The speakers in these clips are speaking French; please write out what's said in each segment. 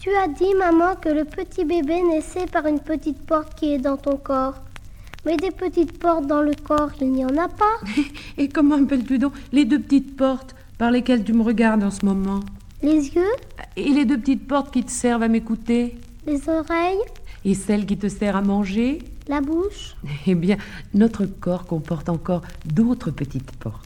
Tu as dit, maman, que le petit bébé naissait par une petite porte qui est dans ton corps. Mais des petites portes dans le corps, il n'y en a pas. Et comment appelles-tu donc les deux petites portes par lesquelles tu me regardes en ce moment? Les yeux? Et les deux petites portes qui te servent à m'écouter? Les oreilles? Et celle qui te sert à manger? La bouche? Eh bien, notre corps comporte encore d'autres petites portes.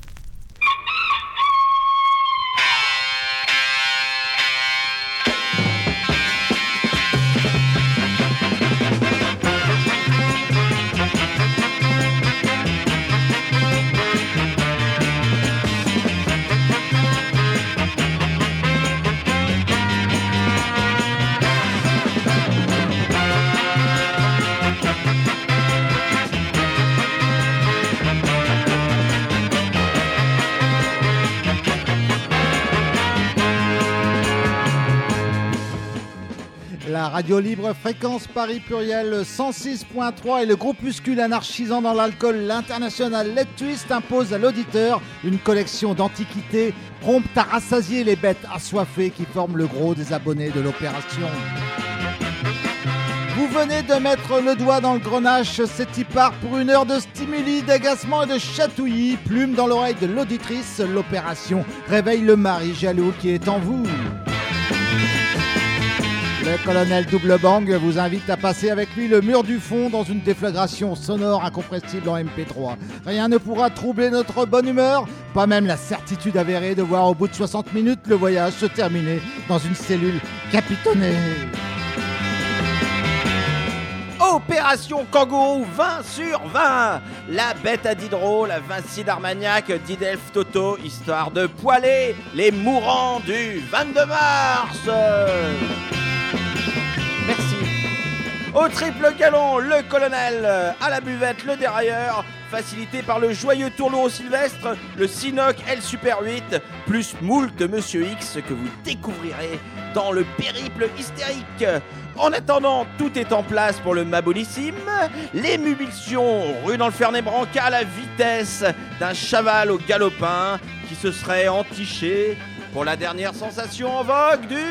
La radio libre Fréquence Paris Pluriel 106.3 et le groupuscule anarchisant dans l'alcool, l'international Let Twist impose à l'auditeur une collection d'antiquités promptes à rassasier les bêtes assoiffées qui forment le gros des abonnés de l'opération. Vous venez de mettre le doigt dans le grenache, c'est y part pour une heure de stimuli, d'agacement et de chatouillis, plume dans l'oreille de l'auditrice, l'opération réveille le mari jaloux qui est en vous. Le colonel Double Bang vous invite à passer avec lui le mur du fond dans une déflagration sonore incompressible en MP3. Rien ne pourra troubler notre bonne humeur, pas même la certitude avérée de voir au bout de 60 minutes le voyage se terminer dans une cellule capitonnée. Opération Kangourou 20 sur 20. La bête à Diderot, la Vinci d'Armagnac, d'Idelph Toto, histoire de poiler les mourants du 22 mars. Merci. Au triple galon, le colonel, à la buvette, le dérailleur, facilité par le joyeux tourneau Sylvestre, le Sinoc L Super 8, plus moult de Monsieur X que vous découvrirez dans le périple hystérique. En attendant, tout est en place pour le Mabolissime. L'émulsion rue dans le Ferney-Branca à la vitesse d'un chaval au galopin qui se serait entiché pour la dernière sensation en vogue du...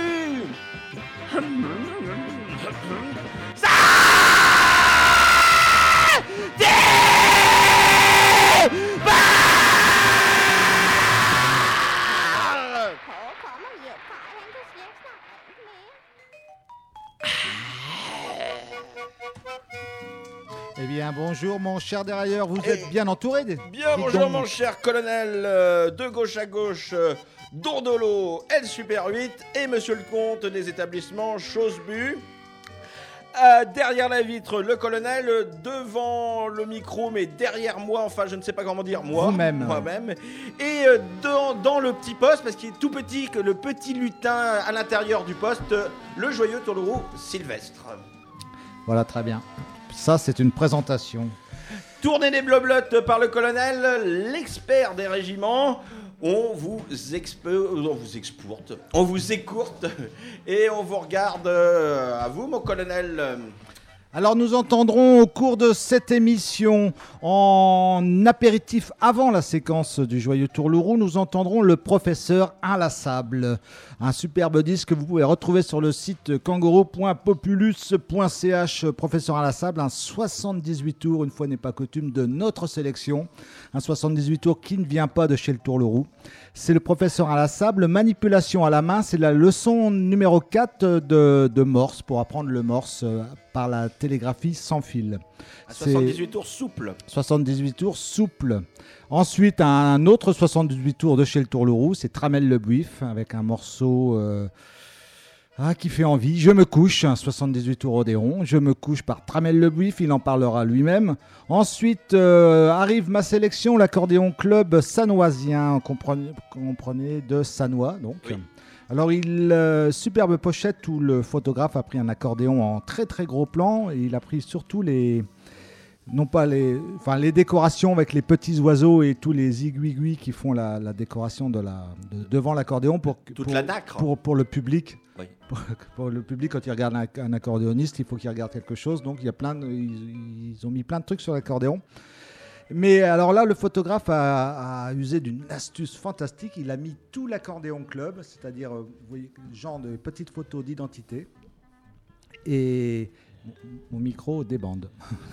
Eh bien, bonjour mon cher dérailleur, vous êtes bien entouré Bien, Dis bonjour donc. mon cher colonel, de gauche à gauche, Dourdolo, L Super 8 et monsieur le comte des établissements Chosbu. Derrière la vitre, le colonel, devant le micro, mais derrière moi, enfin je ne sais pas comment dire, moi-même. Et dans le petit poste, parce qu'il est tout petit, que le petit lutin à l'intérieur du poste, le joyeux tourneau Sylvestre. Voilà, très bien. Ça, c'est une présentation. Tournée des bloblottes par le colonel, l'expert des régiments. On vous exporte, on vous écourte et on vous regarde à vous, mon colonel. Alors nous entendrons au cours de cette émission, en apéritif avant la séquence du joyeux tourlourou, nous entendrons le professeur Inlassable, un superbe disque que vous pouvez retrouver sur le site kangourou.populus.ch. Professeur Inlassable, un 78 tours, une fois n'est pas coutume, de notre sélection, un 78 tours qui ne vient pas de chez le tourlourou. C'est le professeur Inlassable, manipulation à la main, c'est la leçon numéro 4 de Morse, pour apprendre le Morse par la télégraphie sans fil. À 78 tours souple. 78 tours souple. Ensuite, un autre 78 tours de chez le tourlourou, c'est Tramel le Buif, avec un morceau qui fait envie. Je me couche, un 78 tours Odéon. Je me couche par Tramel le Buif, il en parlera lui-même. Ensuite arrive ma sélection, l'accordéon club sanoisien, comprenez, de Sanois, donc. Oui. Alors, superbe pochette où le photographe a pris un accordéon en très très gros plan et il a pris surtout les décorations avec les petits oiseaux et tous les aiguilles qui font la décoration devant l'accordéon pour le public. Oui. Pour le public, quand il regarde un accordéoniste, il faut qu'il regarde quelque chose. Donc, ils ont mis plein de trucs sur l'accordéon. Mais alors là, le photographe a usé d'une astuce fantastique. Il a mis tout l'accordéon club, c'est-à-dire, vous voyez, genre de petites photos d'identité. Et mon micro débande.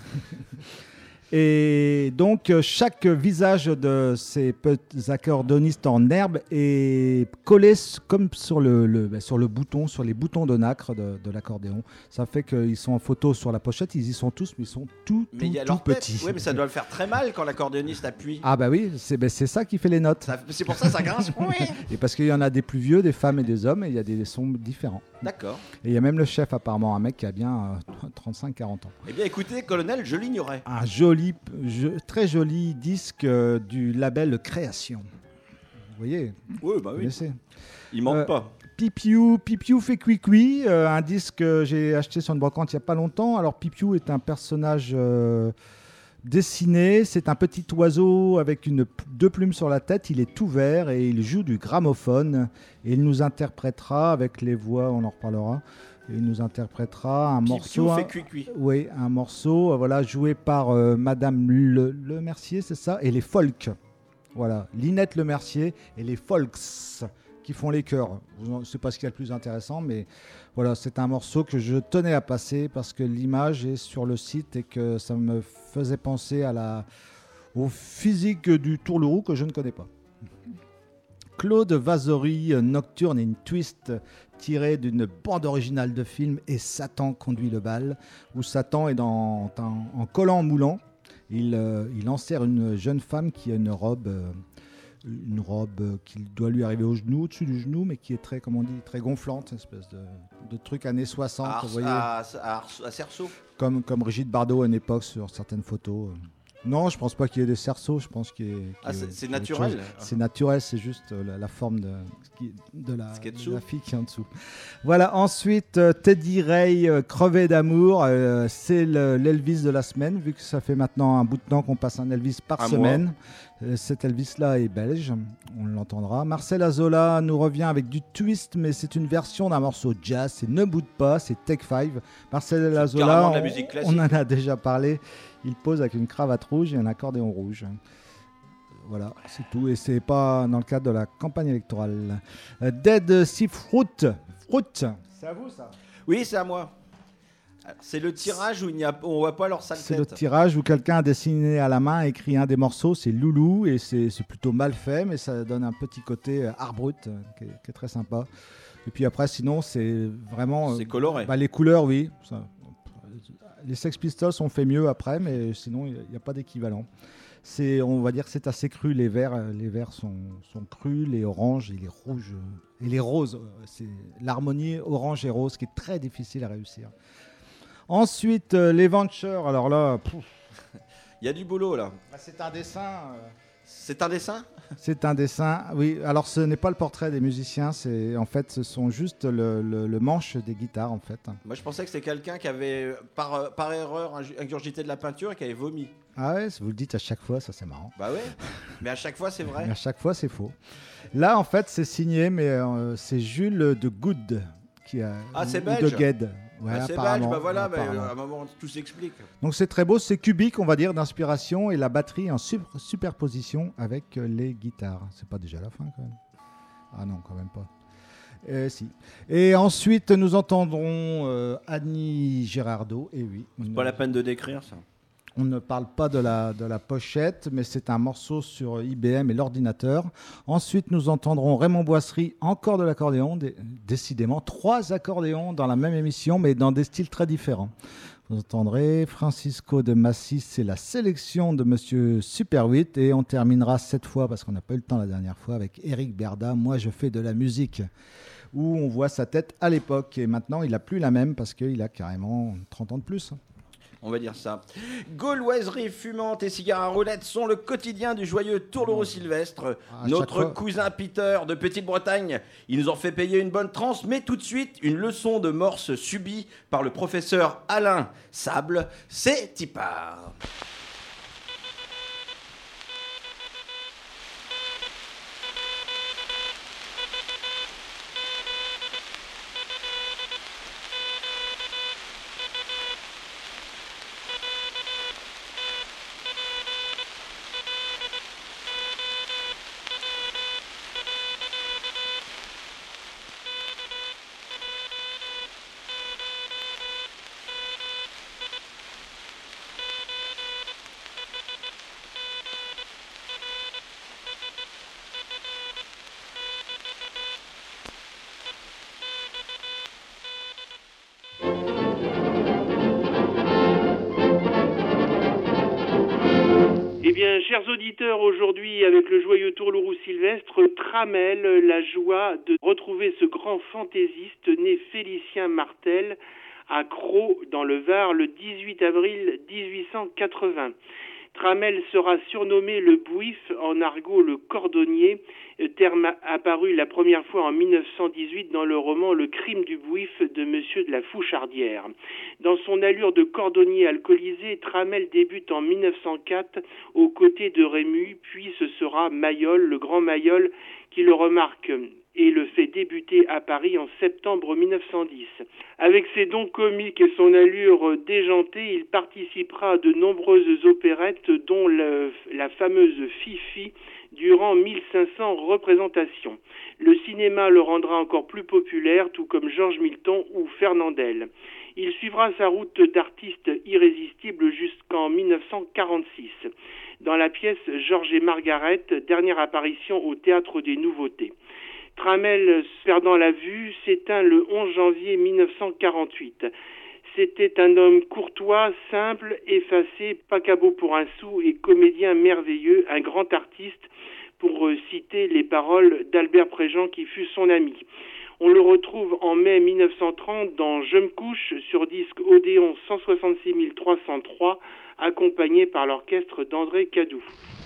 Et donc, chaque visage de ces petits accordéonistes en herbe est collé comme sur sur le bouton, sur les boutons de nacre de l'accordéon. Ça fait qu'ils sont en photo sur la pochette, ils y sont tous, mais ils sont tout petits. Oui, mais ça doit le faire très mal quand l'accordéoniste appuie. Ah bah oui, c'est ça qui fait les notes. C'est pour ça que ça grince. Et parce qu'il y en a des plus vieux, des femmes et des hommes, et il y a des sons différents. D'accord. Et il y a même le chef, apparemment, un mec qui a bien 35-40 ans. Eh bien, écoutez, colonel, je l'ignorais. Un très joli disque du label Création. Vous voyez? Oui, bah vous oui. connaissez. Il manque pas. Pipiou fait cuicui, un disque que j'ai acheté sur une brocante il n'y a pas longtemps. Alors Pipiou est un personnage dessiné, c'est un petit oiseau avec deux plumes sur la tête, il est tout vert et il joue du gramophone et il nous interprétera avec les voix, on en reparlera. Il nous interprétera un morceau. Fait cuicui. Oui, un morceau voilà, joué par Madame Le Mercier, c'est ça, et les Folks. Voilà, Linette Le Mercier et les Folks qui font les chœurs. C'est pas ce qu'il y a le plus intéressant, mais voilà, c'est un morceau que je tenais à passer parce que l'image est sur le site et que ça me faisait penser au physique du tourlourou que je ne connais pas. Claude Vasori, Nocturne in Twist, tiré d'une bande originale de film, et Satan conduit le bal, où Satan est en collant moulant. Il enserre une jeune femme qui a une robe qui doit lui arriver au-dessus du genou, mais qui est très, comme on dit, très gonflante, une espèce de truc années 60, vous voyez. À Cerceau. Comme Brigitte Bardot à une époque sur certaines photos. Non, je pense pas qu'il y ait des cerceaux. Je pense c'est naturel. C'est naturel, c'est juste la forme de la fille qui est en dessous. Voilà. Ensuite, Teddy Ray, crevé d'amour, c'est l'Elvis de la semaine, vu que ça fait maintenant un bout de temps qu'on passe un Elvis par semaine. Cet Elvis-là est belge, on l'entendra. Marcel Azola nous revient avec du twist, mais c'est une version d'un morceau jazz. C'est Ne boude pas, c'est Take 5. Marcel Azola, on en a déjà parlé. Il pose avec une cravate rouge et un accordéon rouge. Voilà, c'est tout. Et c'est pas dans le cadre de la campagne électorale. Dead Sea Fruit. C'est à vous ça? Oui, c'est à moi. C'est le tirage où on voit pas leur sale tête. C'est le tirage où quelqu'un a dessiné à la main, écrit un des morceaux, c'est Loulou, et c'est plutôt mal fait, mais ça donne un petit côté art brut qui est très sympa. Et puis après, sinon, c'est vraiment... C'est coloré. Les couleurs, oui. Les Sex Pistols ont fait mieux après, mais sinon, il n'y a pas d'équivalent. On va dire que c'est assez cru. Les verts sont crus, les oranges et les rouges et les roses. C'est l'harmonie orange et rose qui est très difficile à réussir. Ensuite, les Ventures. Alors là, il y a du boulot là. C'est un dessin. C'est un dessin ? C'est un dessin, oui. Alors ce n'est pas le portrait des musiciens, ce sont juste le manche des guitares en fait. Moi je pensais que c'était quelqu'un qui avait par erreur ingurgité de la peinture et qui avait vomi. Ah ouais, vous le dites à chaque fois, ça c'est marrant. Bah ouais, mais à chaque fois c'est vrai. Mais à chaque fois c'est faux. Là en fait c'est signé, mais c'est Jules de Good qui a. Ah c'est belge. De Gued. Ouais, c'est belge, bah voilà, à un moment tout s'explique. Donc c'est très beau, c'est cubique on va dire d'inspiration et la batterie en superposition avec les guitares. C'est pas déjà la fin quand même? Ah non, quand même pas. Si. Et ensuite nous entendrons Annie Girardot, et oui. C'est pas la peine de décrire ça. On ne parle pas de la pochette, mais c'est un morceau sur IBM et l'ordinateur. Ensuite, nous entendrons Raymond Boisserie, encore de l'accordéon. Décidément, 3 accordéons dans la même émission, mais dans des styles très différents. Vous entendrez Francisco de Massis, c'est la sélection de Monsieur Super 8. Et on terminera cette fois, parce qu'on n'a pas eu le temps la dernière fois, avec Eric Berda, Moi je fais de la musique, où on voit sa tête à l'époque. Et maintenant, il n'a plus la même, parce qu'il a carrément 30 ans de plus. On va dire ça. Gauloiserie fumante et cigares à roulettes sont le quotidien du joyeux Tourlourou-Sylvestre. Notre cousin Peter de Petite-Bretagne, il nous en fait payer une bonne transe, mais tout de suite, une leçon de morse subie par le professeur Alain Sable, c'est Tipard. Eh bien, chers auditeurs, aujourd'hui, avec le joyeux tourlourou Sylvestre, Tramel, la joie de retrouver ce grand fantaisiste né Félicien Martel à Crau, dans le Var, le 18 avril 1880. Tramel sera surnommé le Bouif, en argot le cordonnier, terme apparu la première fois en 1918 dans le roman Le crime du Bouif de Monsieur de la Fouchardière. Dans son allure de cordonnier alcoolisé, Tramel débute en 1904 aux côtés de Rému, puis ce sera Mayol, le grand Mayol, qui le remarque et le fait débuter à Paris en septembre 1910. Avec ses dons comiques et son allure déjantée, il participera à de nombreuses opérettes, dont la fameuse Fifi, durant 1500 représentations. Le cinéma le rendra encore plus populaire, tout comme Georges Milton ou Fernandel. Il suivra sa route d'artiste irrésistible jusqu'en 1946. Dans la pièce Georges et Margaret, dernière apparition au Théâtre des Nouveautés. Tramel, perdant la vue, s'éteint le 11 janvier 1948. C'était un homme courtois, simple, effacé, pas cabot pour un sou et comédien merveilleux, un grand artiste, pour citer les paroles d'Albert Préjean qui fut son ami. On le retrouve en mai 1930 dans Je me couche sur disque Odéon 166 303, accompagné par l'orchestre d'André Cadou.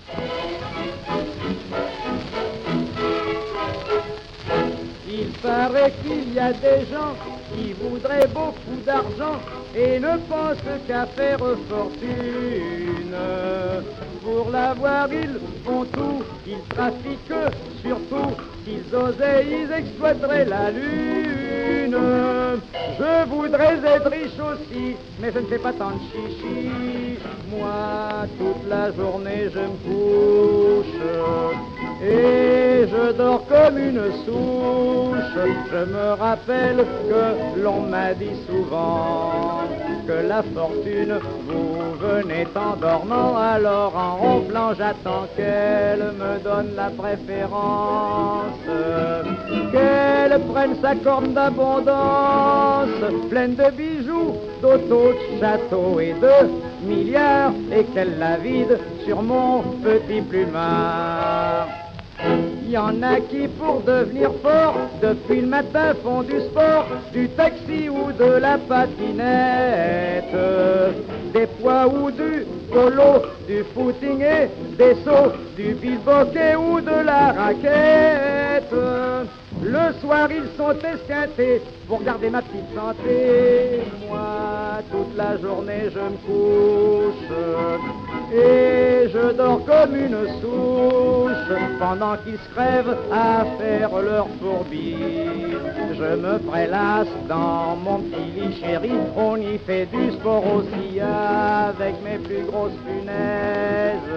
Il paraît qu'il y a des gens qui voudraient beaucoup d'argent et ne pensent qu'à faire fortune. Pour l'avoir, ils font tout, ils trafiquent surtout. S'ils osaient, ils exploiteraient la lune. Je voudrais être riche aussi, mais je ne fais pas tant de chichi. Moi, toute la journée, je me couche et je dors comme une souche. Je me rappelle que l'on m'a dit souvent que la fortune vous venait en dormant. Alors en ronflant, j'attends qu'elle me donne la préférence, qu'elle prenne sa corne d'abondance, pleine de bijoux, d'autos, de châteaux et de milliards, et qu'elle la vide sur mon petit plumard. Il y en a qui, pour devenir fort, depuis le matin font du sport, du taxi ou de la patinette, des poids ou du polo, du footing et des sauts, du billboquet ou de la raquette. Le soir, ils sont esquintés pour garder ma petite santé. Moi, toute la journée, je me couche et je dors comme une souche pendant qu'ils se crèvent à faire leur fourbi. Je me prélasse dans mon petit lit chéri. On y fait du sport aussi avec mes plus grosses punaises.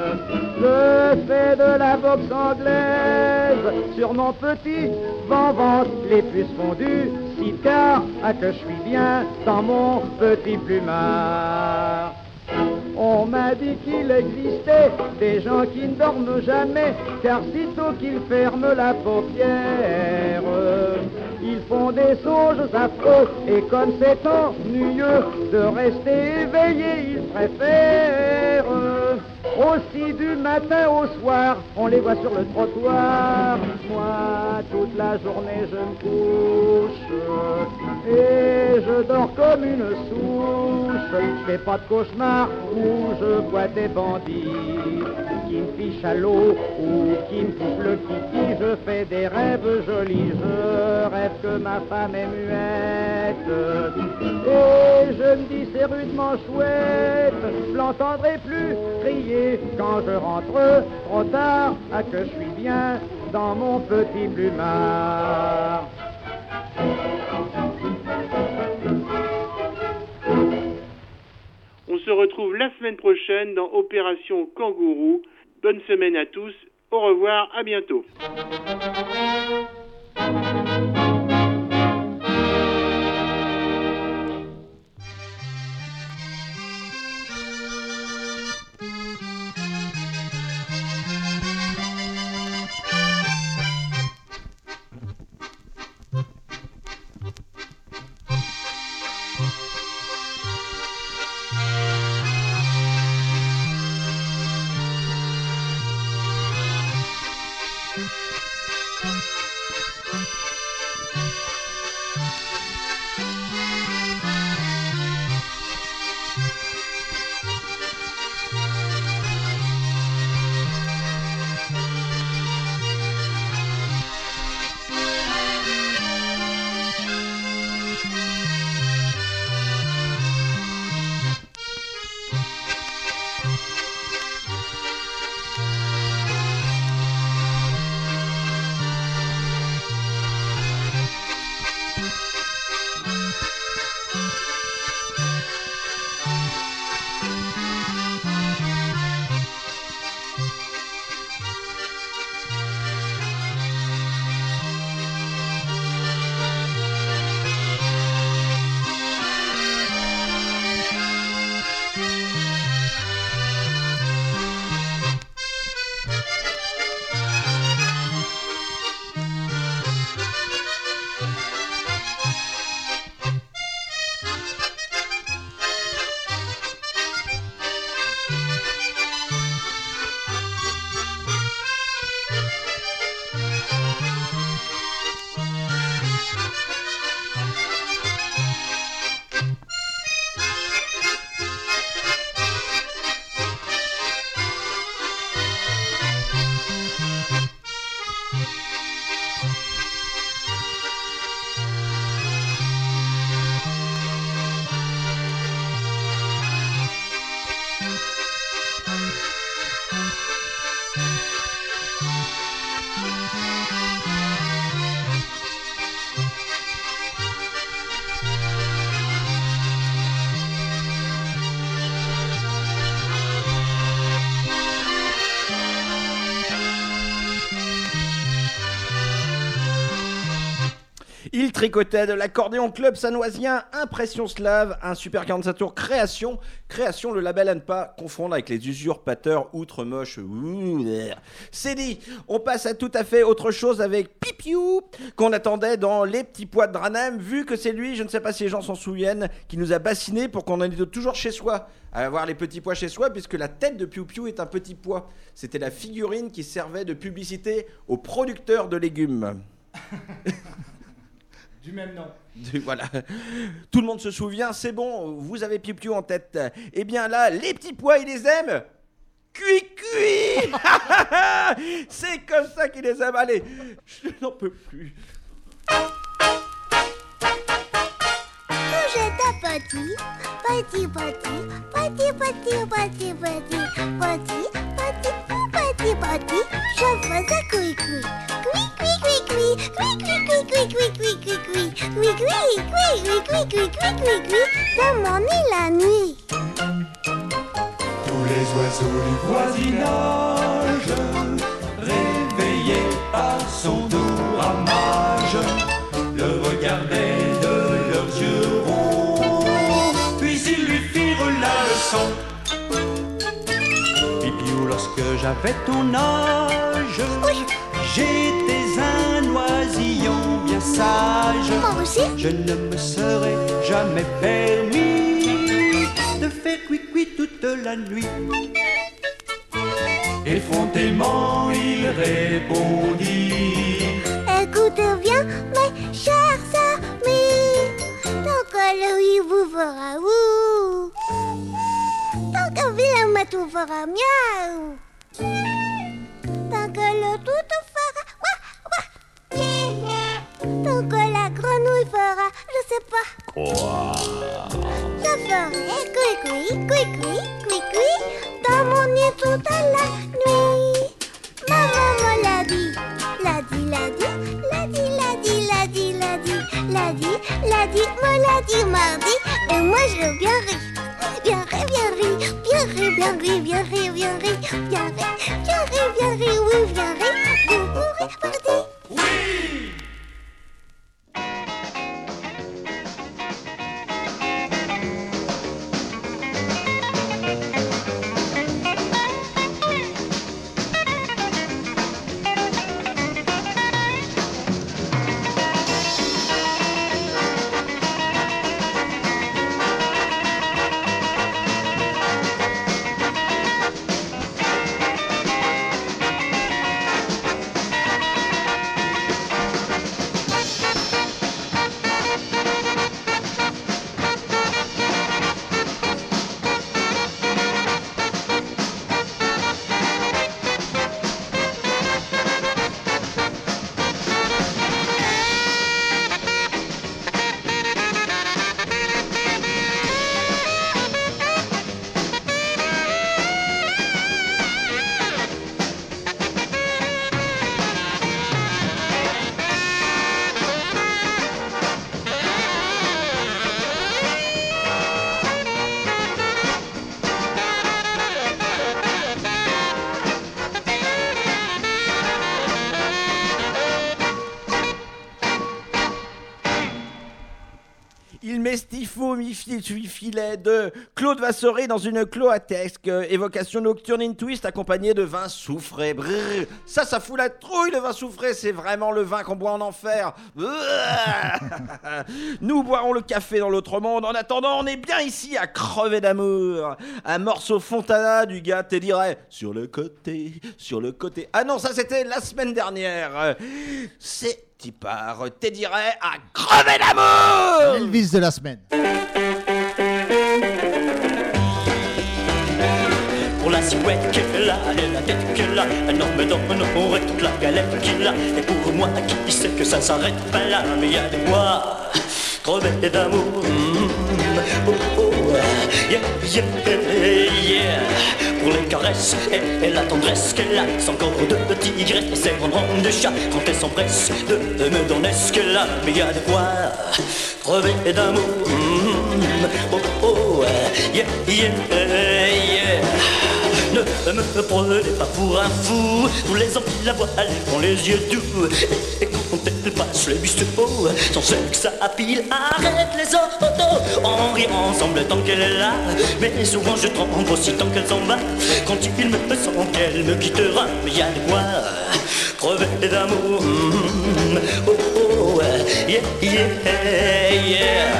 Je fais de la boxe anglaise sur mon petit ventre, les puces fondues, si car à que je suis bien dans mon petit plumard. On m'a dit qu'il existait des gens qui ne dorment jamais, car sitôt qu'ils ferment la paupière, ils font des songes affreux, et comme c'est ennuyeux de rester éveillé, ils préfèrent aussi du matin au soir, on les voit sur le trottoir. Moi, toute la journée, je me couche et je dors comme une souche. Je fais pas de cauchemar où je vois des bandits qui me fichent à l'eau ou qui me coupent le kiki. Je fais des rêves jolis, je rêve que ma femme est muette et je me dis c'est rudement chouette, je l'entendrai plus crier quand je rentre trop tard, à que je suis bien dans mon petit plumard. On se retrouve la semaine prochaine dans Opération Kangourou. Bonne semaine à tous, au revoir, à bientôt. tricotait de l'accordéon club sanoisien Impression Slave, un Super 45 tours création, le label à ne pas confondre avec les usurpateurs outre moches. C'est dit, on passe à tout à fait autre chose avec Pipiou, qu'on attendait dans Les Petits Pois de Dranem, vu que c'est lui, je ne sais pas si les gens s'en souviennent, qui nous a bassinés pour qu'on en ait toujours chez soi, à avoir les petits pois chez soi, puisque la tête de Piou Piou est un petit pois. C'était la figurine qui servait de publicité aux producteurs de légumes. Du même nom. Voilà. Tout le monde se souvient, c'est bon, vous avez Piou Piou en tête. Eh bien là, les petits pois, ils les aiment cuit. C'est comme ça qu'ils les aiment. Allez, je n'en peux plus. Quand j'étais petit, je faisais cuit dans mon lit la nuit. Tous les oiseaux du voisinage, réveillés par son doux ramage, le regardaient de leurs yeux ronds, puis ils lui firent la leçon. Pipiou, lorsque j'avais ton âge, j'étais un oisillon bien sage. Moi aussi. Je ne me serais jamais permis de faire cuit toute la nuit. Effrontément il répondit: Écoutez bien, mes chers amis, tant que le oui vous fera ouh, tant que vilain matou fera miaou, tant que le toutou fera ouah, tant que la grenouille fera je sais pas quoi, je ferai cuit dans mon nid toute la nuit. Maman me l'a dit mardi, et moi je viens rire, vous pourrez partir. Mestifo mi-filet de Claude Vassoré dans une cloatesque évocation nocturne in twist accompagnée de vin soufré. Brrr. Ça fout la trouille, le vin soufré, c'est vraiment le vin qu'on boit en enfer. Nous boirons le café dans l'autre monde. En attendant, on est bien ici à crever d'amour. Un morceau Fontana du gars Teddy Ray. Sur le côté. Ah non, ça c'était la semaine dernière. C'est par Teddy Ray à crever d'amour. Elvis de la semaine. Pour la silhouette qu'elle a, et la tête qu'elle a, un homme dans mon aurait toute la galette qu'il a. Et pour moi, qui sait que ça s'arrête pas là, mais y a de quoi crever d'amour. Oh, oh, yeah, yeah, yeah. Pour les caresses et la tendresse qu'elle a, sans corps de tigresse et ses grandes rangs de chat, quand elle s'empresse de me donner ce qu'elle a, mais y a de quoi crever d'amour. Oh, oh, yeah, yeah, yeah. Ne me prenez pas pour un fou. Tous les hommes qui la voient, elles font les yeux doux. Et quand elle passe les bistrots, son sexe à pile arrête les autos. On rit ensemble tant qu'elle est là, mais souvent je tremble aussi tant qu'elle s'en va. Quand il me semble qu'elle me quittera, mais y a de quoi crever d'amour. Oh oh, yeah, yeah, yeah.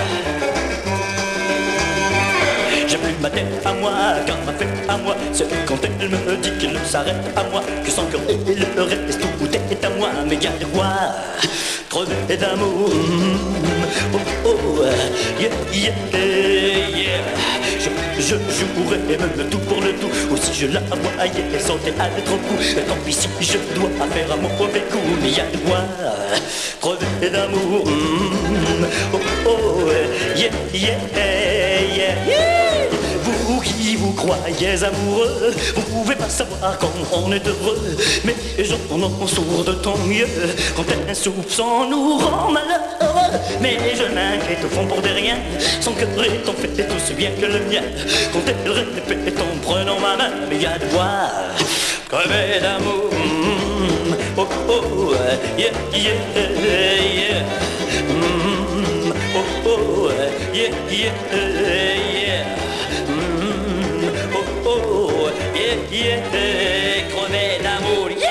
J'ai plus ma tête à moi, car ma fête à moi. C'est quand elle me dit qu'elle s'arrête à moi, que son cœur et le reste, tout est à moi. Mais y a de quoi crever d'amour. Oh oh, yeah, yeah, yeah. Je jouerais même tout pour le tout. Ou si je la voyais, elle sentait à trop coup. Tant pis si je dois faire un mauvais coup. Mais y a de quoi crever d'amour. Oh oh, yeah, yeah, yeah, yeah. Vous qui vous croyez amoureux, vous pouvez pas savoir quand on est heureux. Mais j'en en sourd de tant mieux quand un soupçon nous rend malheureux. Mais je m'inquiète au fond pour des riens. Son cœur est en fait aussi bien que le mien. Quand elle répète en prenant ma main, mais y a de quoi crever d'amour. Oh oh, yeah, yeah, yeah. Oh oh, yeah, yeah, yeah. Oh oh, yeah, yeah, crever d'amour, yeah.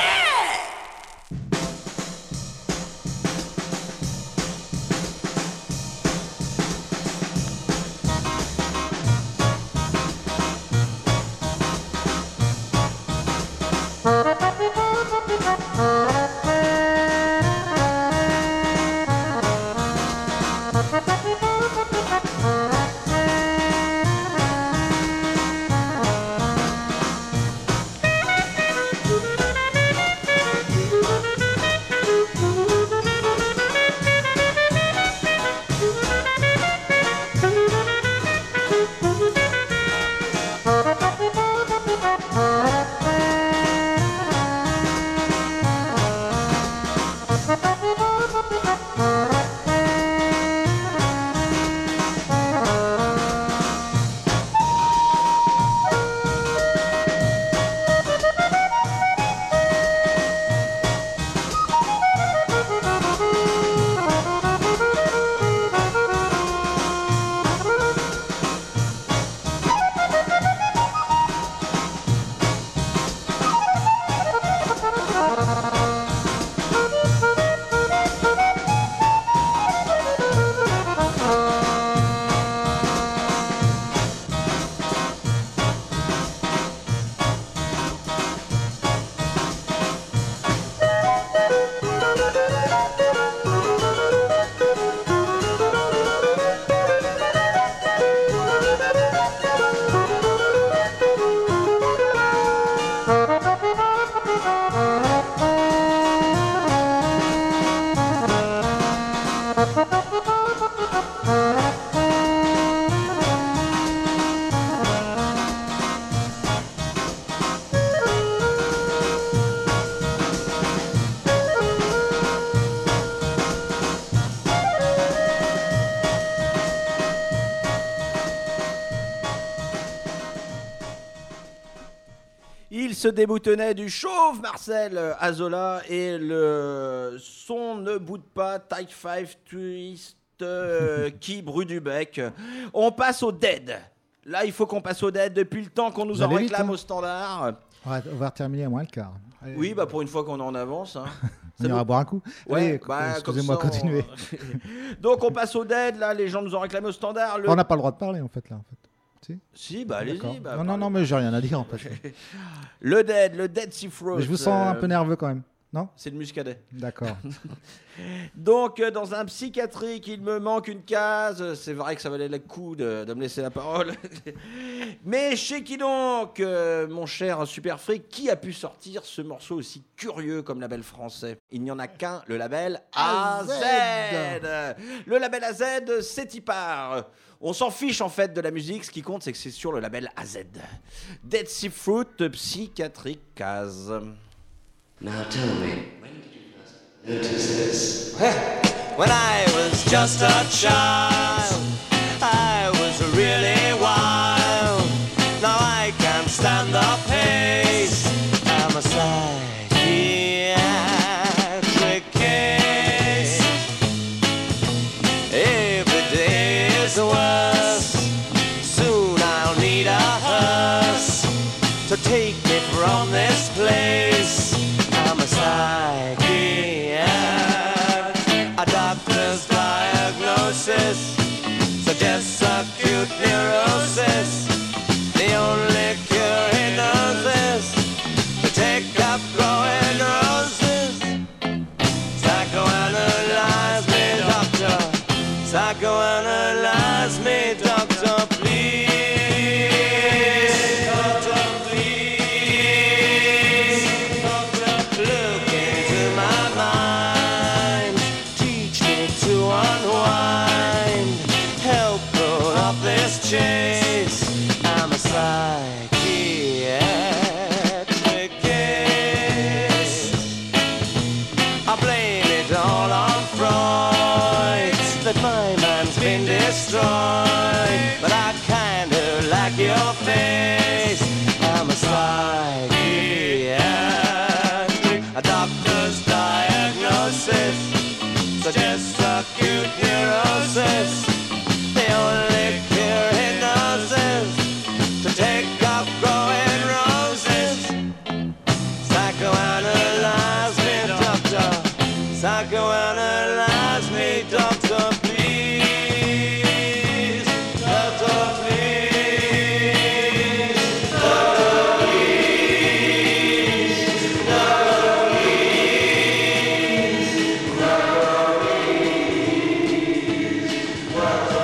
Il se déboutonnait du chauve Marcel Azola et le son ne boude pas, Type 5 Twist qui brûle du bec. On passe au Dead. Là, il faut qu'on passe au Dead depuis le temps qu'on nous en réclame au standard. On va terminer à moins le quart. Allez. Oui, bah pour une fois qu'on est en avance. Hein. On ira boire un coup. Ouais, allez, bah, excusez-moi, continuez. Donc on passe au Dead, là, les gens nous ont réclamé au standard. On n'a pas le droit de parler en fait là. Si, bah allez-y. Bah, non, mais j'ai rien à dire en fait. Le Dead Sea Frost. Mais je vous sens un peu nerveux quand même. Non ? C'est le muscadet. D'accord. Donc, dans un psychiatrique, il me manque une case. C'est vrai que ça valait le coup de me laisser la parole. Mais chez qui donc, mon cher Super Freak, qui a pu sortir ce morceau aussi curieux comme label français ? Il n'y en a qu'un, le label AZ. Le label AZ, c'est y part. On s'en fiche en fait de la musique, ce qui compte c'est que c'est sur le label AZ. Dead Sea Fruit Psychiatric Case. Now tell me, when did you first notice this? When I was just a child, I was really wild. Now I can't stand the pain. from this place. I'm a psychiatrist. A doctor's diagnosis suggests acute neurosis. The only cure he knows is to take up growing roses. Psychoanalyze me, doctor. Psychoanalyze me, doctor, please. Doctor, please. Doctor, look into my mind. Teach me to unwind. Help pull up this chase. I'm a psychiatric case. I blame it all on Freud, that my mind's been destroyed. But I kinda like your face. I'm a psychiatric. A doctor's diagnosis suggests acute neurosis. The only cure he knows is to take up growing roses. Psychoanalyze me, doctor. Psychoanalyze me, doctor, please. Doctor, please. Doctor, please. Doctor, please. Doctor, please. Doctor,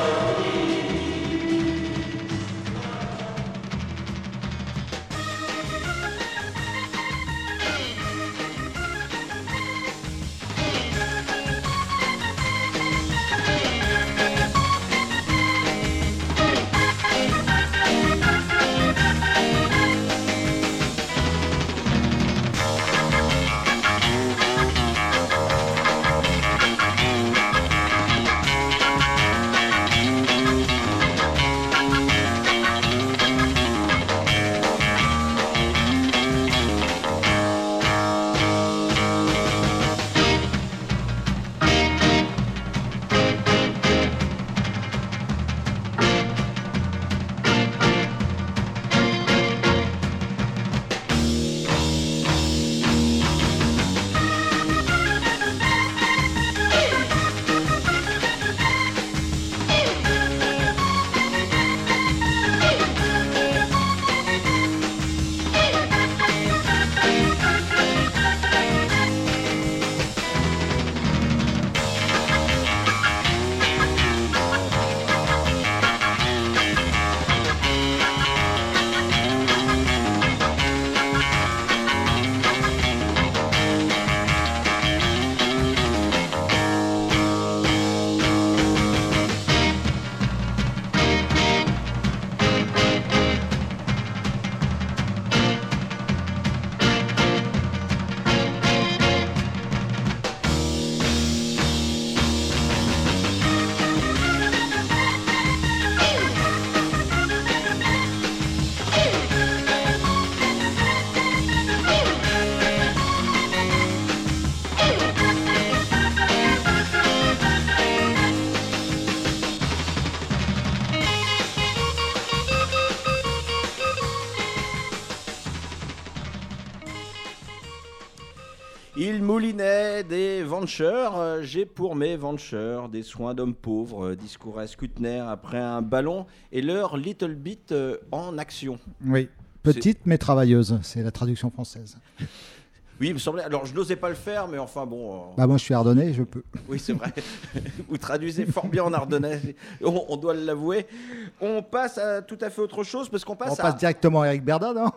Il moulinait des ventures, j'ai pour mes ventures des soins d'hommes pauvres, discours à Skutner après un ballon et leur Little Bit en action. Oui, petite mais travailleuse, c'est la traduction française. Oui, il me semblait. Alors, je n'osais pas le faire, mais enfin bon. Bah moi, je suis ardennais, je peux. Oui, c'est vrai. Vous traduisez fort bien en ardennais. On doit l'avouer. On passe à tout à fait autre chose parce qu'on passe. On passe directement à Eric Berda, non?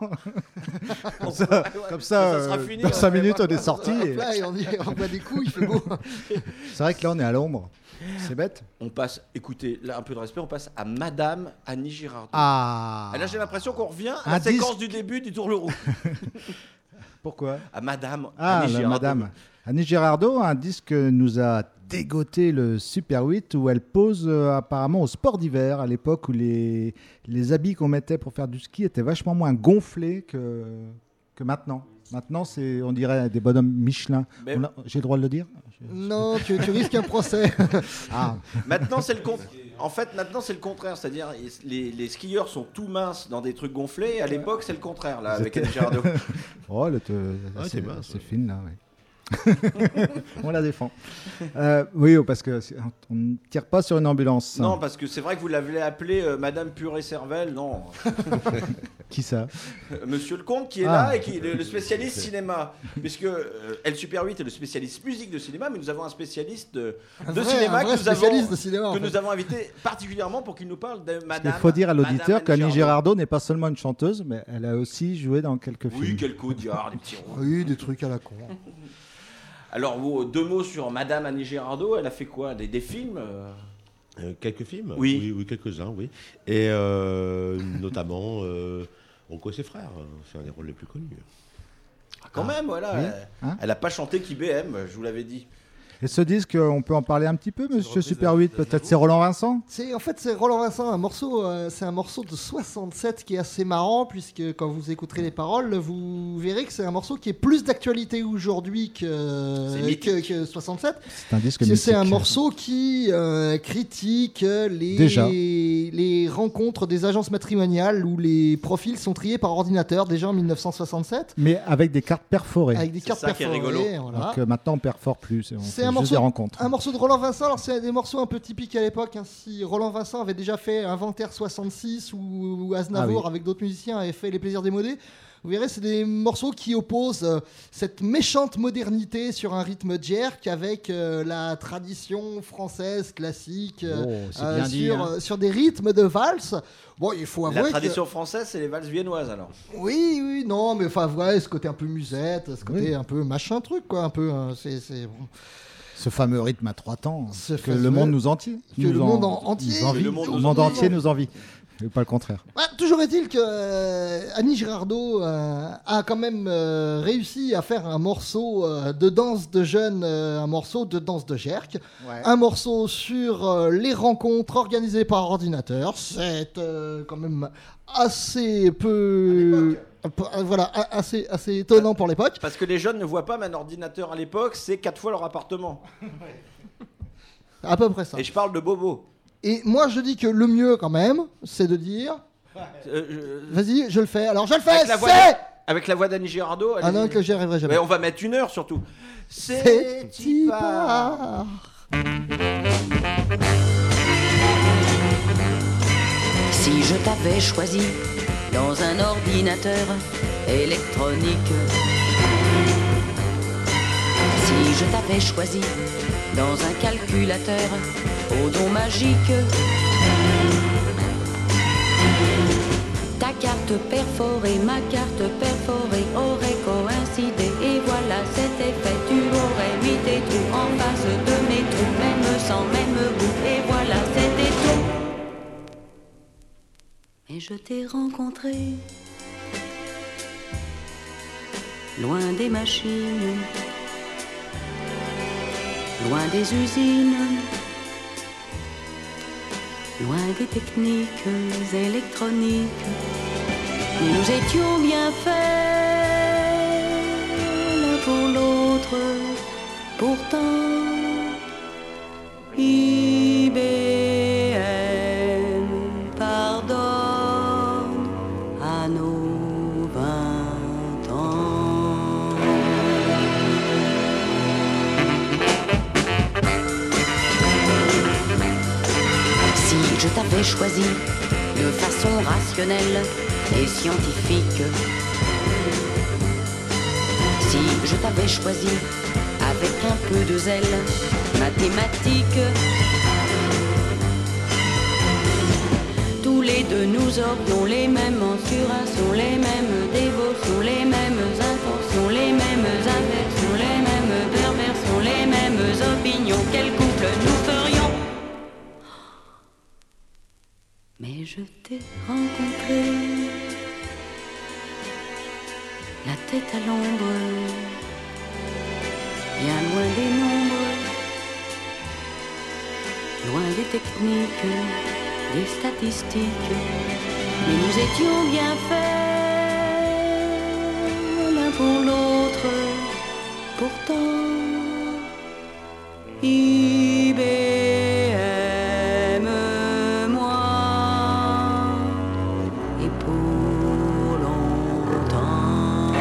Comme ça, sera fini, dans 5 minutes, on est sorti. Et... Là, et on boit des coups, il fait beau. C'est vrai que là, on est à l'ombre. C'est bête. On passe, écoutez, là, un peu de respect, on passe à Madame Annie Girardot. Ah. Et là, j'ai l'impression qu'on revient à la séquence du début du Tour le Roux. Pourquoi? À Madame Annie Girardot. Madame Annie Girardot, un disque nous a dégoté le Super 8 où elle pose apparemment au sport d'hiver à l'époque où les habits qu'on mettait pour faire du ski étaient vachement moins gonflés que maintenant. Maintenant, on dirait des bonhommes Michelin. Mais- J'ai le droit de le dire? Non, tu risques un procès. Ah, Maintenant, c'est le En fait, maintenant, c'est le contraire. C'est-à-dire, les skieurs sont tout minces dans des trucs gonflés. Et à l'époque, c'est le contraire, là, avec Annie Girardot. oh, c'est mince, c'est fine, là, oui. On la défend. Oui, parce que on ne tire pas sur une ambulance. Non, parce que c'est vrai que vous l'avez appelée Madame Purée-Cervelle. Non. Qui ça? Monsieur Lecomte qui est là et qui est le spécialiste cinéma. Puisque L Super 8 est le spécialiste musique de cinéma, mais nous avons un spécialiste de cinéma que nous avons invité particulièrement pour qu'il nous parle de Madame. Il faut dire à l'auditeur qu'Annie Girardot Girardot n'est pas seulement une chanteuse, mais elle a aussi joué dans quelques films. Oui, quelques audiards, des petits rôles. Oui, des trucs à la con. Alors, deux mots sur Madame Annie Girardot. Elle a fait quoi? Des films Quelques films? Oui. Oui, quelques-uns, oui. Et notamment Rocco et ses frères. C'est un des rôles les plus connus. Quand même, voilà. Oui. Elle n'a pas chanté qu'IBM, je vous l'avais dit. Et ce disque, on peut en parler un petit peu, Monsieur Super 8, peut-être c'est Roland Vincent? En fait, c'est Roland Vincent, c'est un morceau de 67 qui est assez marrant, puisque quand vous écouterez les paroles, vous verrez que c'est un morceau qui est plus d'actualité aujourd'hui que 67. C'est un disque mythique. C'est un morceau qui critique les rencontres des agences matrimoniales où les profils sont triés par ordinateur, déjà en 1967. Mais avec des cartes perforées. Avec des cartes perforées, rigolo. Voilà. Donc maintenant, on ne perfore plus. C'est un morceau de Roland Vincent. Alors c'est des morceaux un peu typiques à l'époque. Si Roland Vincent avait déjà fait Inventaire 66 ou Aznavour avec d'autres musiciens avait fait Les Plaisirs démodés, vous verrez, c'est des morceaux qui opposent cette méchante modernité sur un rythme jerk avec la tradition française classique sur des rythmes de valse. Bon, il faut avouer la tradition française, c'est les valses viennoises, alors. Oui, non, mais enfin, ouais, ce côté un peu musette, ce côté un peu machin truc, quoi, un peu. C'est bon. Ce fameux rythme à 3 temps que le monde nous envie. Le monde entier nous envie. Et pas le contraire. Toujours est-il que Annie Girardot a quand même réussi à faire un morceau de danse de jeunes, un morceau de danse de jerk, un morceau sur les rencontres organisées par ordinateur. C'est quand même assez peu... assez étonnant pour l'époque. Parce que les jeunes ne voient pas, mais un ordinateur à l'époque, c'est 4 fois leur appartement. À peu près ça. Et je parle de Bobo. Et moi, je dis que le mieux, quand même, c'est de dire... Vas-y, je le fais. Alors, je le fais, avec la voix d'Annie Girardot. Ah non, que j'y arriverai jamais. Mais on va mettre 1 heure, surtout. C'est Tipar. Si je t'avais choisi dans un ordinateur électronique, si je t'avais choisi dans un calculateur au don magique, ta carte perforée, ma carte perforée aurait coïncidé, et voilà, c'était fait. Tu aurais mis tes trous en face de mes trous, même sans même goût, et voilà, c'était tout. Et je t'ai rencontré loin des machines, loin des usines, loin des techniques électroniques. Mais nous étions bien faits l'un pour l'autre, pourtant IBM pardonne à nos 20 ans. Si je t'avais choisi de façon rationnelle et scientifique, si je t'avais choisi avec un peu de zèle mathématique, tous les deux nous aurions les mêmes mensurations, les mêmes dévotions, les mêmes intentions, les mêmes inversions, les mêmes perversions, les mêmes opinions. Quel couple nous ferions? Mais je t'ai rencontré la tête à l'ombre, bien loin des nombres, loin des techniques, des statistiques. Mais nous étions bien faits l'un pour l'autre. Pourtant, IBM, moi, et pour longtemps.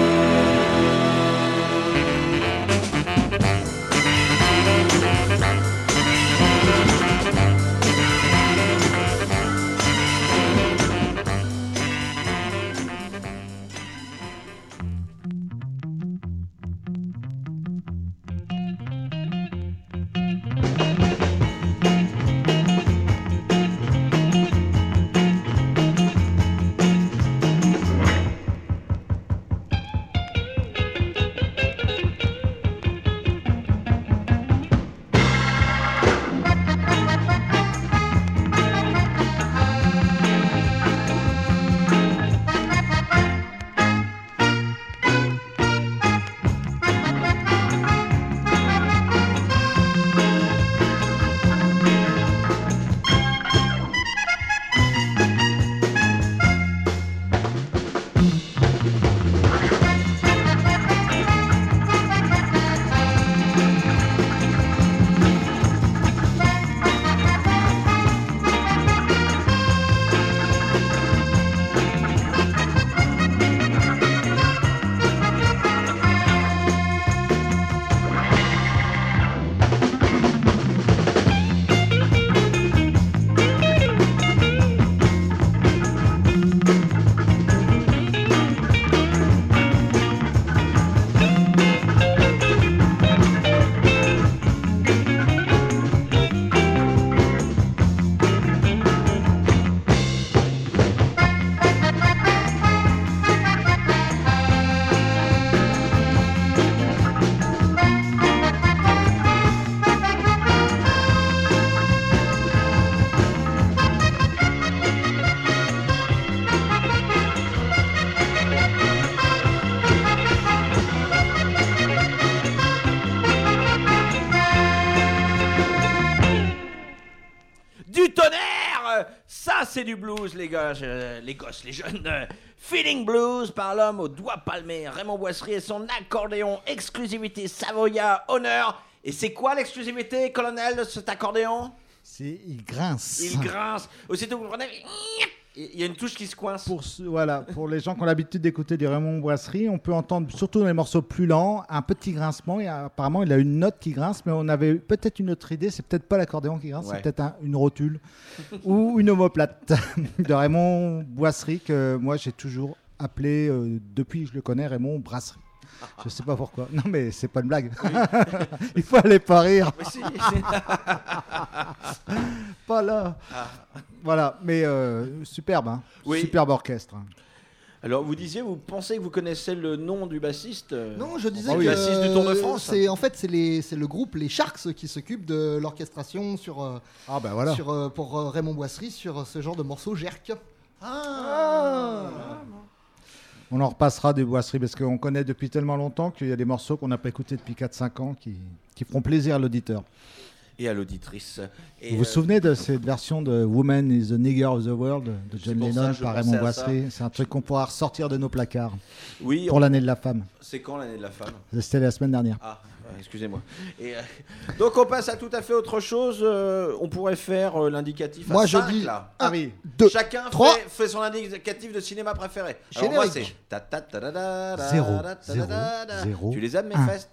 Ça, c'est du blues, les gosses, les jeunes. Feeling Blues par l'homme aux doigts palmés, Raymond Boisserie et son accordéon, exclusivité Savoia, honneur. Et c'est quoi l'exclusivité, colonel, de cet accordéon? Il grince. Il grince. Aussitôt que vous prenez... Il y a une touche qui se coince. Pour les gens qui ont l'habitude d'écouter du Raymond Boisserie, on peut entendre, surtout dans les morceaux plus lents, un petit grincement. Et apparemment, il a une note qui grince, mais on avait peut-être une autre idée. C'est peut-être pas l'accordéon qui grince, c'est peut-être une rotule ou une omoplate de Raymond Boisserie, que moi j'ai toujours appelé, depuis que je le connais, Raymond Brasserie. Je sais pas pourquoi. Non, mais c'est pas une blague. Oui. Il faut aller pas rire. Mais si. Pas là. Ah. Voilà, mais superbe, hein. Oui. Superbe orchestre. Alors, vous disiez, vous pensez que vous connaissez le nom du bassiste? Non, je disais que le bassiste du Tour de France. C'est le groupe Les Sharks qui s'occupe de l'orchestration pour Raymond Boisserie sur ce genre de morceaux jerk. On en repassera des Boisseries parce qu'on connaît depuis tellement longtemps qu'il y a des morceaux qu'on n'a pas écoutés depuis 4-5 ans qui feront plaisir à l'auditeur. Et à l'auditrice. Vous vous souvenez de cette version de Woman is the Nigger of the World de John Lennon par Raymond Boisserie? C'est un truc qu'on pourra ressortir de nos placards pour l'année de la femme. C'est quand l'année de la femme? C'était la semaine dernière. Ah, excusez-moi. Et donc on passe à tout à fait autre chose. On pourrait faire l'indicatif à 5. Moi je dis là. Ah oui. Chacun fait son indicatif de cinéma préféré. Alors moi c'est 0. Tu les aimes mes fesses?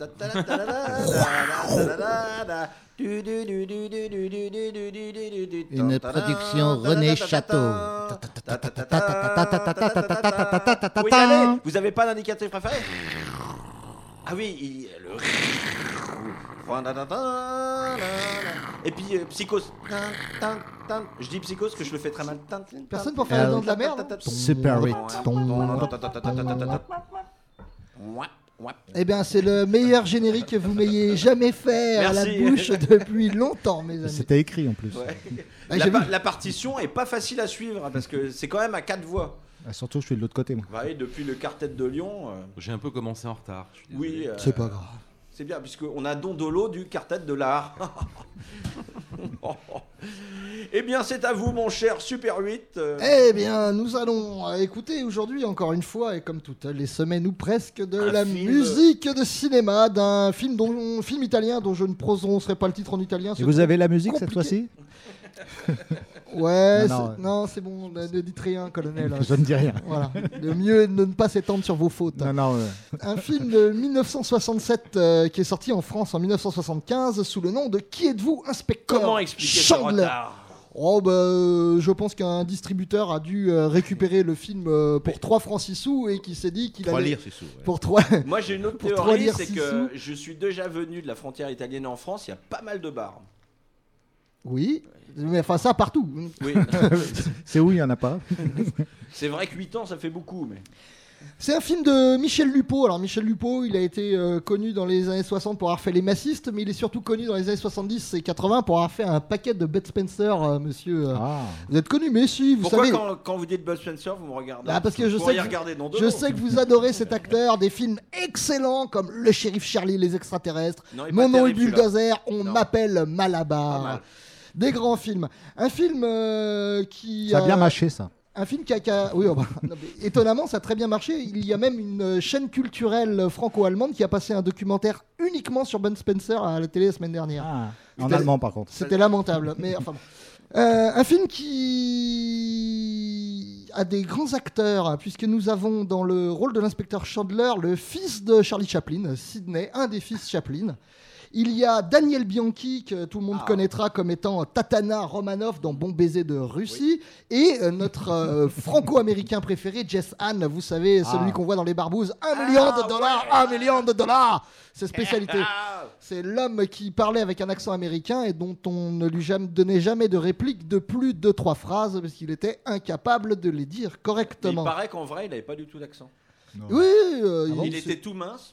Une production René Château. Oui, allez, vous avez pas d'indicatif préféré? Ah oui, et puis Psychose. Je dis Psychose que je le fais très mal. Personne pour faire la dent de la merde. Super 8. Eh bien, c'est le meilleur générique que vous m'ayez jamais fait à la bouche depuis longtemps, mes amis. C'était écrit en plus. Ouais. La partition est pas facile à suivre parce que c'est quand même à 4 voix. Surtout, je suis de l'autre côté, moi. Ouais, depuis le quartet de Lyon. J'ai un peu commencé en retard. Oui, c'est pas grave. C'est bien, puisqu'on a Dondolo du quartet de l'art. Eh bien, c'est à vous, mon cher Super 8. Eh bien, nous allons écouter aujourd'hui, encore une fois, et comme toutes les semaines ou presque, de la musique de cinéma d'un film italien dont je ne prononcerai pas le titre en italien. Et vous avez la musique cette fois-ci? Ouais, non, c'est bon, ne dites rien, colonel. Je ne dis rien. Voilà. Le mieux est de ne pas s'étendre sur vos fautes. Un film de 1967 qui est sorti en France en 1975 sous le nom de Qui êtes-vous, inspecteur Comment expliquer Chandler. ce retard? Je pense qu'un distributeur a dû récupérer le film pour 3 francs 6 sous et qui s'est dit qu'il allait... 3 lire 6 sous. Ouais. Pour 3... Moi, j'ai une autre théorie, c'est que je suis déjà venu de la frontière italienne en France, il y a pas mal de bars. Oui, mais enfin ça partout. Oui. C'est où il n'y en a pas. C'est vrai que 8 ans, ça fait beaucoup, mais... C'est un film de Michel Lupeau. Alors Michel Lupeau, il a été connu dans les années 60 pour avoir fait Les Massistes, mais il est surtout connu dans les années 70 et 80 pour avoir fait un paquet de Bud Spencer, monsieur. Vous êtes connu, mais si, vous Pourquoi savez... quand vous dites Bud Spencer, vous me regardez? Parce que je sais que vous adorez cet acteur, des films excellents comme Le Shérif Charlie, Les Extraterrestres, Mon nom est Bulldozer, On m'appelle Malabar. Des grands films. Un film qui... Ça a bien mâché, ça. Un film qui a... Oui, étonnamment, ça a très bien marché. Il y a même une chaîne culturelle franco-allemande qui a passé un documentaire uniquement sur Bud Spencer à la télé la semaine dernière. En allemand, par contre. C'était lamentable. Mais enfin bon. Un film qui a des grands acteurs, puisque nous avons dans le rôle de l'inspecteur Chandler le fils de Charlie Chaplin, Sidney, un des fils Chaplin. Il y a Daniel Bianchi, que tout le monde connaîtra comme étant Tatana Romanov dans Bon baiser de Russie, et notre franco-américain préféré, Jess Hahn, vous savez, celui qu'on voit dans Les Barbouzes, $1 million, $1 million, c'est spécialité. C'est l'homme qui parlait avec un accent américain et dont on ne lui donnait jamais de réplique de plus de 3 phrases, parce qu'il était incapable de les dire correctement. Il paraît qu'en vrai, il n'avait pas du tout d'accent. Oui, il était tout mince.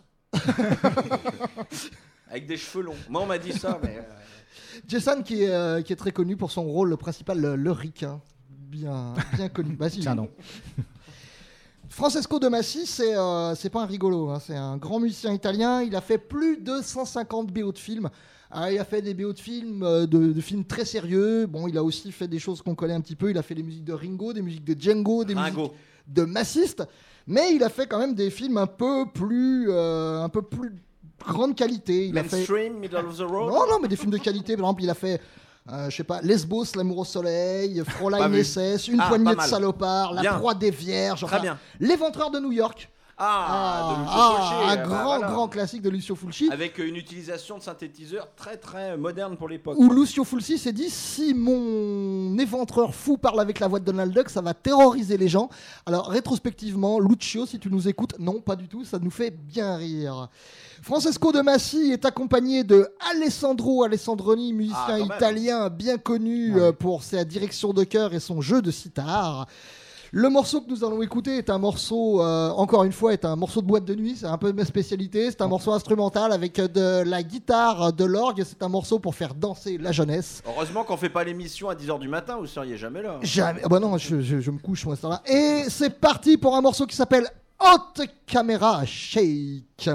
Avec des cheveux longs. Moi, on m'a dit ça, mais... Jason qui est très connu pour son rôle principal, le ricain. Bien connu. Bah, si, tiens non. Francesco De Masi, c'est pas un rigolo. Hein. C'est un grand musicien italien. Il a fait plus de 150 BO de films. Il a fait des BO de films, de films très sérieux. Bon, il a aussi fait des choses qu'on connaît un petit peu. Il a fait des musiques de Ringo, des musiques de Django, des musiques de Massiste. Mais il a fait quand même des films un peu plus grande qualité. Mainstream, Middle of the Road. Non, mais des films de qualité. Par exemple, il a fait, je sais pas, Lesbos, L'amour au soleil, Fräulein SS, Une poignée de salopards, La proie des vierges, Très bien. L'éventreur de New York. De Lucio Fulci. Grand classique de Lucio Fulci. Avec une utilisation de synthétiseurs très très moderne pour l'époque. Où Lucio Fulci s'est dit, si mon éventreur fou parle avec la voix de Donald Duck, ça va terroriser les gens. Alors rétrospectivement, Lucio, si tu nous écoutes, non, pas du tout, ça nous fait bien rire. Francesco De Masi est accompagné de Alessandro Alessandroni, musicien italien bien connu pour sa direction de chœur et son jeu de sitar. Le morceau que nous allons écouter est un morceau, encore une fois, est un morceau de boîte de nuit. C'est un peu ma spécialité. C'est un morceau instrumental avec de la guitare, de l'orgue. C'est un morceau pour faire danser la jeunesse. Heureusement qu'on fait pas l'émission à 10h du matin, vous seriez jamais là. Jamais. Ah bah non, je me couche moi, ça là. Et c'est parti pour un morceau qui s'appelle Hot Camera Shake.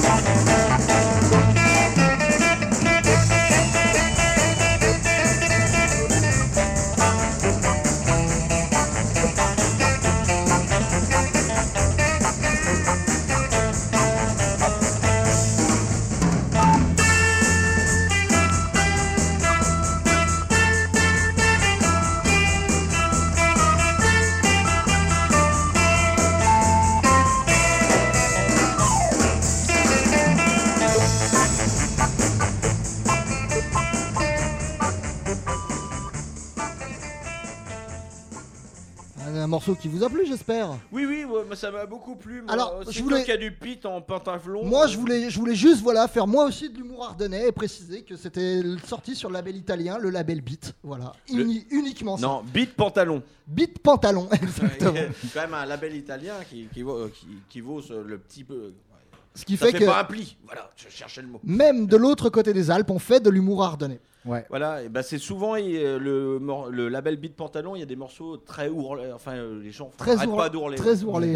Un morceau qui vous a plu, j'espère. Oui, ouais, ça m'a beaucoup plu. Moi. Alors, c'est je voulais qu'il y a du pit en pantalon. Moi, je voulais juste faire moi aussi de l'humour ardennais et préciser que c'était sorti sur le label italien, le label Beat. Voilà, uniquement ça. Non, Beat Pantalon. Beat Pantalon, exactement. C'est quand même un label italien qui vaut le petit peu. Ce qui ça fait que pas un pli. Voilà, je cherchais le mot. Même de l'autre côté des Alpes, on fait de l'humour ardennais. Ouais. Voilà, et ben c'est souvent le label Beat Pantalon, il y a des morceaux très ourlés, enfin les gens n'arrêtent pas d'ourler. Très ourlés.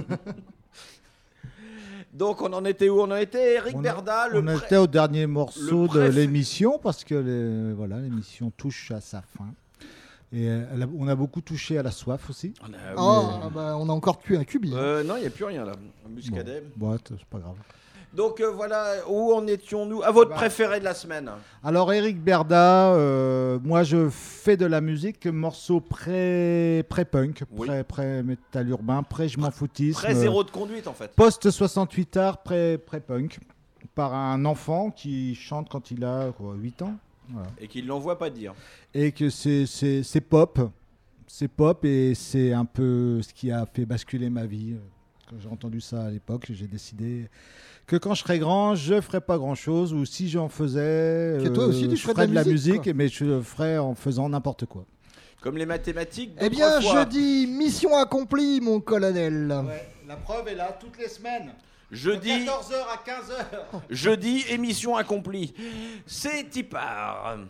Donc on en était où? On en était Eric Berda. On était au dernier morceau de l'émission parce que l'émission touche à sa fin. Et on a beaucoup touché à la soif aussi. On a encore tué un cubi. Non, il n'y a plus rien là. Un muscadet. Bon, c'est pas grave. Donc voilà, où en étions-nous? À votre préféré de la semaine? Alors Eric Berda, moi je fais de la musique, morceau pré-punk, pré-métal urbain, pré-je m'en foutisme. Pré-zéro de conduite en fait. Post-68 art, pré-punk, par un enfant qui chante quand il a 8 ans. Voilà. Et qui ne l'envoie pas dire. Et que c'est pop. C'est pop et c'est un peu ce qui a fait basculer ma vie. Quand j'ai entendu ça à l'époque, j'ai décidé que quand je serais grand, je ferais pas grand-chose, ou si j'en faisais, que toi aussi, tu je ferais de la musique, mais je le ferais en faisant n'importe quoi. Comme les mathématiques. Eh bien, je dis mission accomplie, mon colonel. Ouais, la preuve est là toutes les semaines. Jeudi, de 14h à 15h. Jeudi, émission accomplie. C'est Tipar.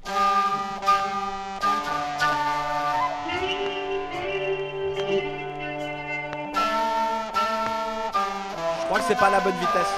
Je crois que c'est pas la bonne vitesse.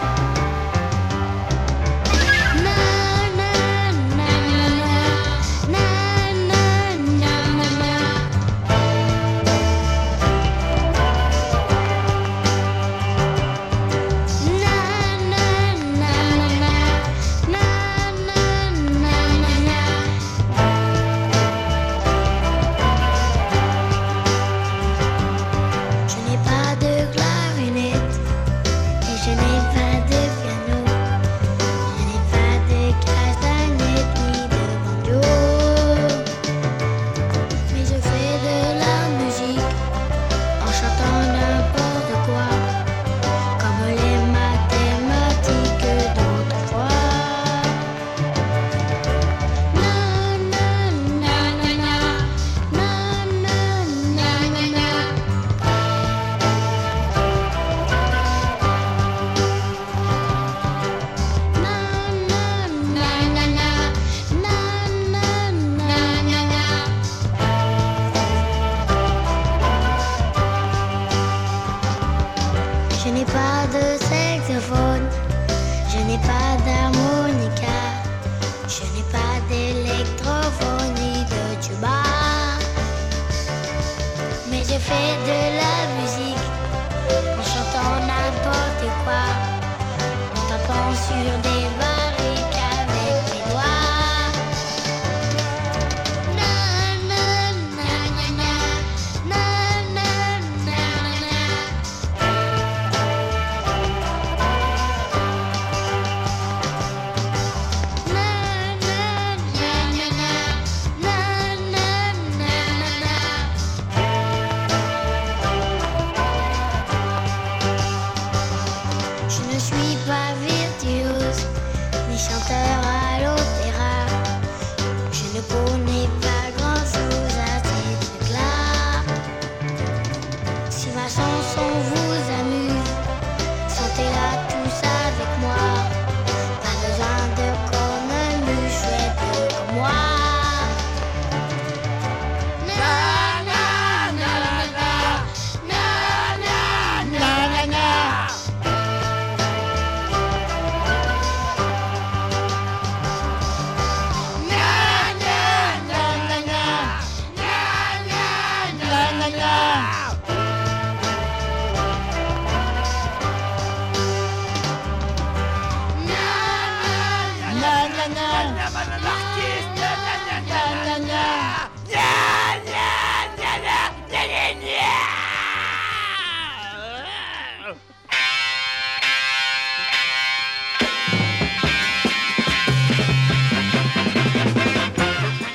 Je ne suis pas virtuose,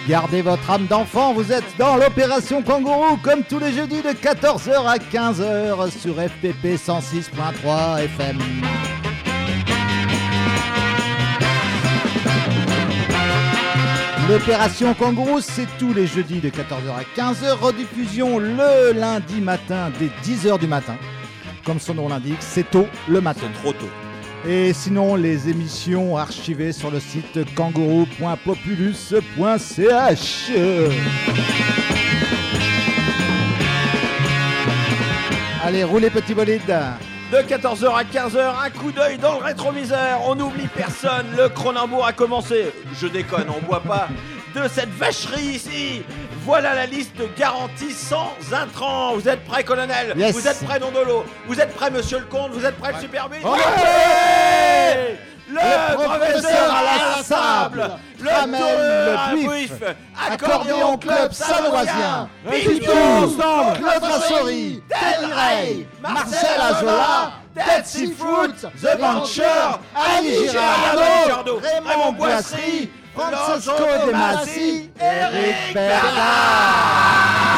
Gardez votre âme d'enfant, vous êtes dans l'opération Kangourou, comme tous les jeudis de 14h à 15h sur FPP 106.3 FM. L'opération Kangourou, c'est tous les jeudis de 14h à 15h, rediffusion le lundi matin dès 10h du matin. Comme son nom l'indique, c'est tôt le matin. C'est trop tôt. Et sinon, les émissions archivées sur le site kangourou.populus.ch. Allez, roulez petit bolide. De 14h à 15h, un coup d'œil dans le rétroviseur. On n'oublie personne. Le Cronenbourg a commencé. Je déconne, on boit pas de cette vacherie ici. Voilà la liste garantie sans intrant. Vous êtes prêts, colonel? Yes. Vous êtes prêts, Dondolo? Vous êtes prêts, monsieur le comte? Vous êtes prêts, le super 8? Ouais. Le professeur à la sable, le Tramel, tourneur à le buif, accordéon club saint-Loisien, Pitou, Claude Rassori, Terry Ray, Marcel Azola, Dead Seafood, The Buncher, Ali Girardot, Raymond Boissry, Francesco De Masi, Eric Bernard.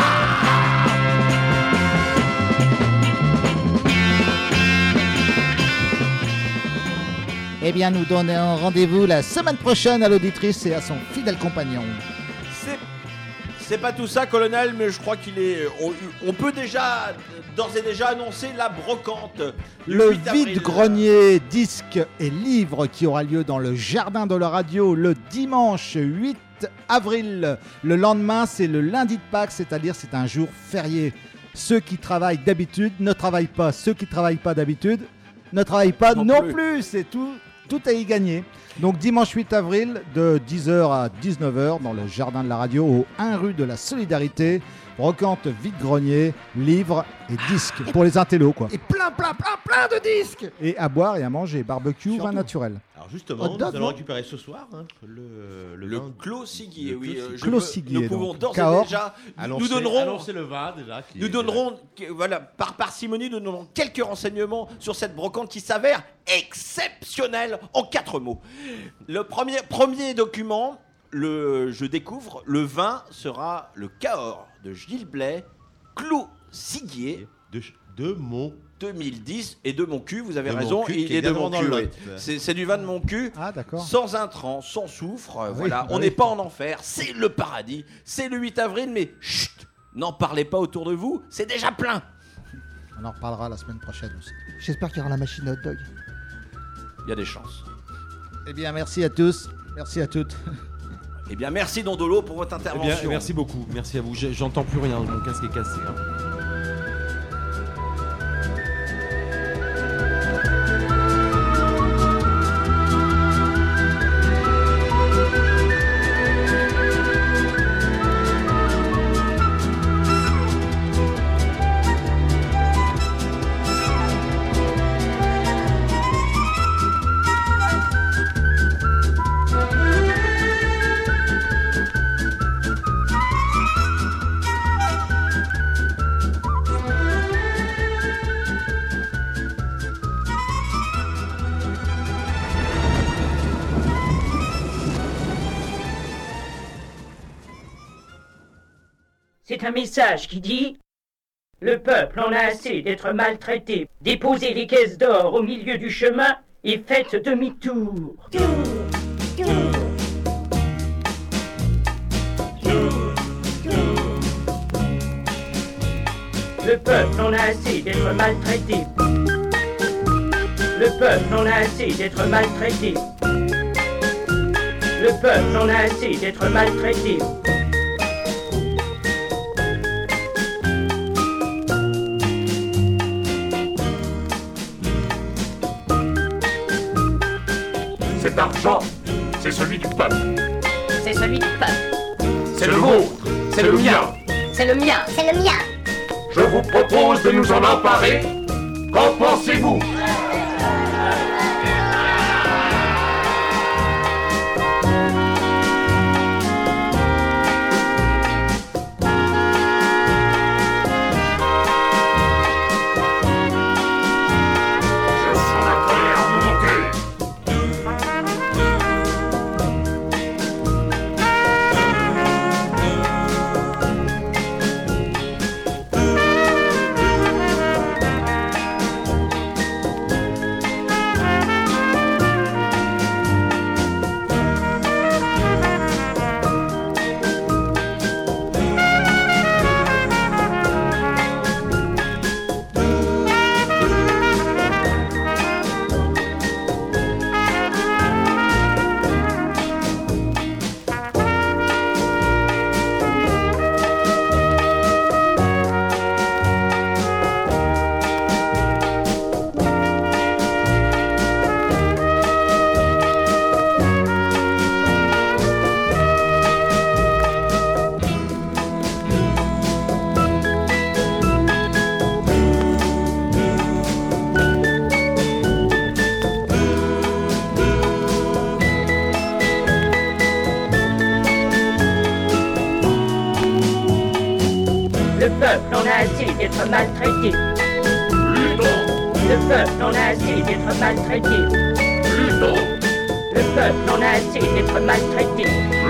Eh bien, nous donnons rendez-vous la semaine prochaine à l'auditrice et à son fidèle compagnon. C'est pas tout ça, colonel, mais je crois qu'il est. On peut déjà, d'ores et déjà, annoncer la brocante. Le 8 avril. vide-grenier disques et livres qui aura lieu dans le jardin de la radio le dimanche 8 avril. Le lendemain, c'est le lundi de Pâques, c'est-à-dire c'est un jour férié. Ceux qui travaillent d'habitude ne travaillent pas. Ceux qui ne travaillent pas d'habitude ne travaillent pas non plus. C'est tout à y gagner. Donc dimanche 8 avril de 10h à 19h dans le jardin de la radio au 1 rue de la Solidarité. Brocante vide-grenier, livres et disques pour les intellos quoi. Et plein de disques. Et à boire et à manger, barbecue, vin naturel. Alors justement, nous allons récupérer ce soir le vin Clos Siguier, oui. Clos Siguier, nous pouvons donc. d'ores Cahors. et déjà. Annoncer le vin déjà. Nous donnerons, voilà, par parcimonie, nous donnerons quelques renseignements sur cette brocante qui s'avère exceptionnelle en 4 mots. Le premier document, je découvre, le vin sera le Cahors de Gilles Blais, Clos Siguier de mon 2010 et de mon cul, vous avez de raison, mon cul, il qui est est de mon dans cul. le Oui. Lot. C'est du vin de mon cul, d'accord. sans intrant, sans soufre, voilà, on oui. n'est pas en enfer, c'est le paradis, c'est le 8 avril, mais chut, n'en parlez pas autour de vous, c'est déjà plein. On en reparlera la semaine prochaine aussi. J'espère qu'il y aura la machine hot dog. Il y a des chances. Eh bien, merci à tous, merci à toutes. Eh bien, merci Dondolo pour votre intervention. Eh bien, merci beaucoup, merci à vous. J'entends plus rien, mon casque est cassé. Hein. C'est un message qui dit « Le peuple en a assez d'être maltraité. Déposez les caisses d'or au milieu du chemin et faites demi-tour. » Le peuple en a assez d'être maltraité. Le peuple en a assez d'être maltraité. Le peuple en a assez d'être maltraité. Cet argent, c'est celui du peuple. C'est celui du peuple. C'est le vôtre. C'est le mien. C'est le mien. C'est le mien. Je vous propose de nous en emparer. Qu'en pensez-vous ? Je sens la colère monter. en a assez d'être maltraité. Le peuple en a assez d'être maltraité. Le peuple en a assez d'être maltraité.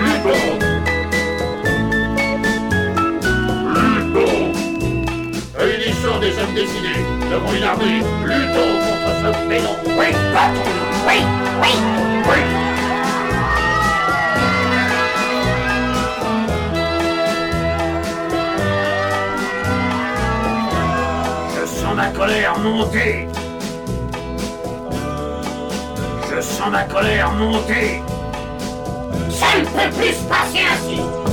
Réunissons des hommes décidés, devant une armée, luttons contre ce félon. Oui, patron, oui, oui, oui. Je sens ma colère monter. Je sens ma colère monter. Ça ne peut plus se passer ainsi.